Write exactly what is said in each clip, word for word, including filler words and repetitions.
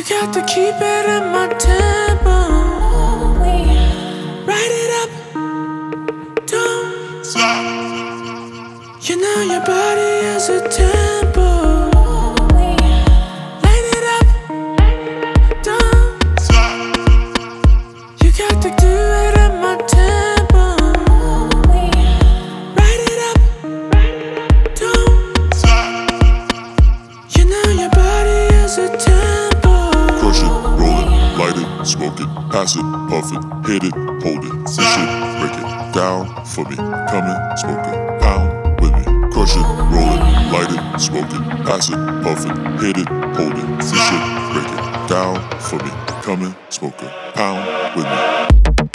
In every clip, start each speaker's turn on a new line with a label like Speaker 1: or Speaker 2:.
Speaker 1: got to keep it in my tempo. Write it up, don't stop. You know your body is a tempo. Light it up, don't stop. You got to do it in my tempo. Write it up, don't stop. You know your body is a tempo.
Speaker 2: Crush it, roll it, light it, smoke it, pass it, puff it, hit it, hold it, push it, break it down for me. Come and smoke it, pound with me. Crush it, roll it, light it, smoke it, pass it, puff it, hit it, hold it, push it, break it down for me. Come and smoke it, pound with me.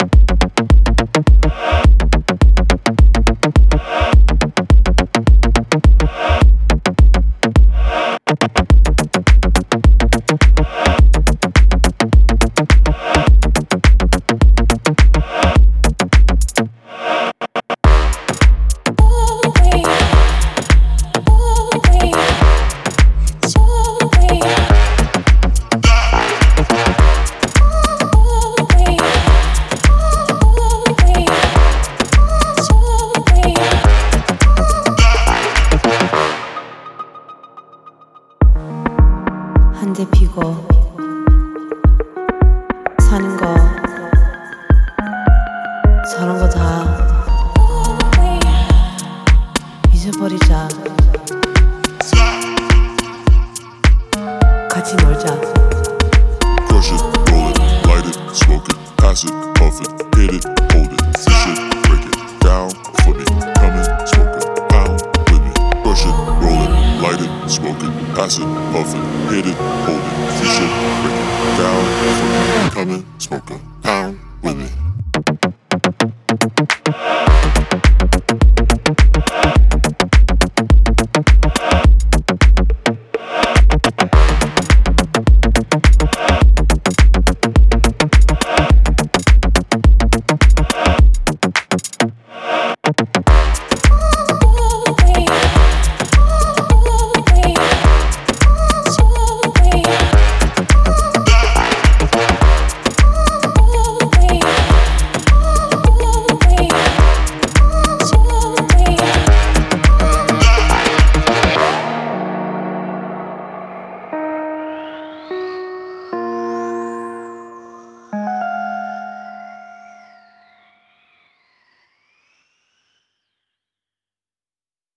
Speaker 3: 한 대 피고 사는 거 저런 거 다 잊어버리자. 같이 놀자.
Speaker 2: Crush it, roll it, light it, smoke it, pass it, puff it, hit it,